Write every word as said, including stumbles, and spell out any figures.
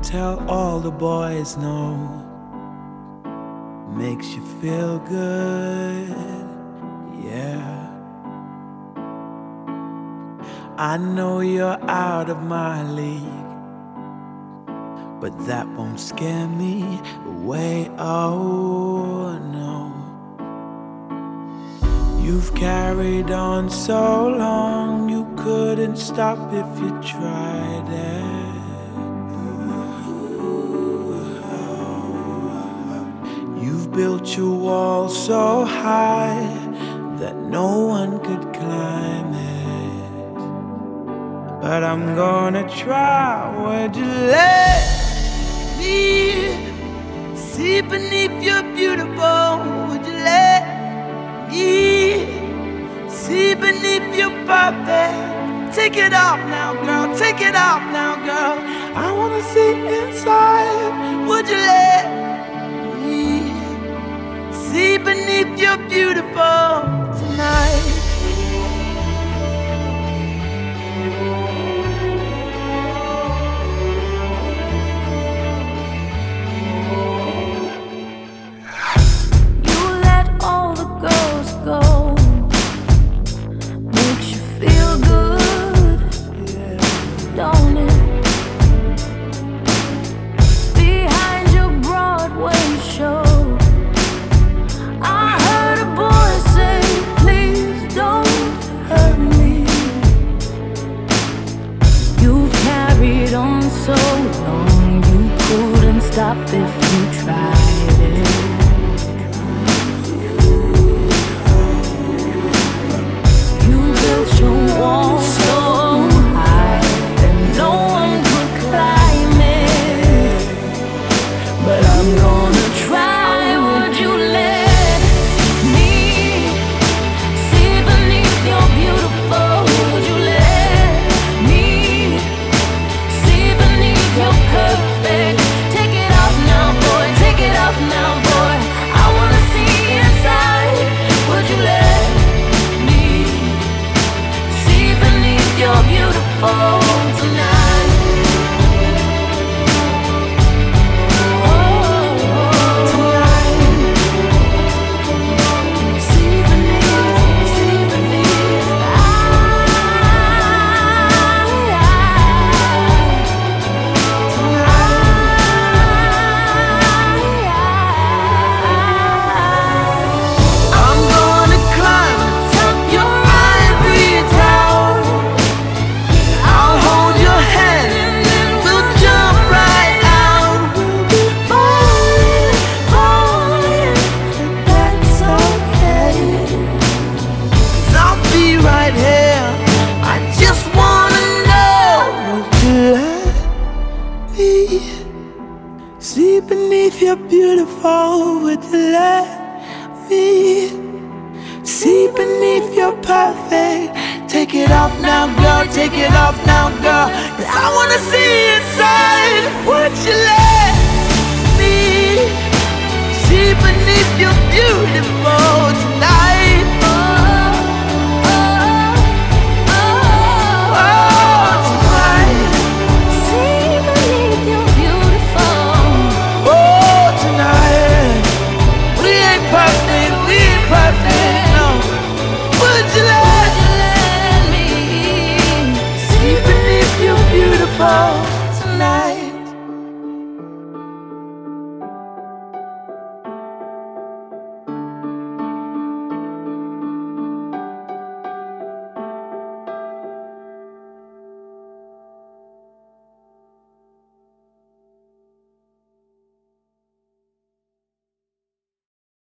tell all the boys no. Makes you feel good, yeah. I know you're out of my league, but that won't scare me away, oh no. You've carried on so long, you couldn't stop if you tried it. You've built your wall so high that no one could climb it. But I'm gonna try. Would you let me see beneath your beautiful? Would you let me see beneath your perfect? Take it off now, girl. Take it off now, girl. I wanna see inside. Would you let me see beneath your beautiful tonight? So long you couldn't stop if you tried it. You built your wall so high that no one could climb it. But I'm gonna try. Would you let me see beneath your beautiful? Would you let me see beneath your perfect? Take it off now, boy. Take it off now, boy. I wanna see inside. Would you let me see beneath your beautiful tonight? See beneath your beautiful, would you let me see beneath your perfect? Take it off now, girl, take it off now, girl, 'cause I wanna see inside. Would you let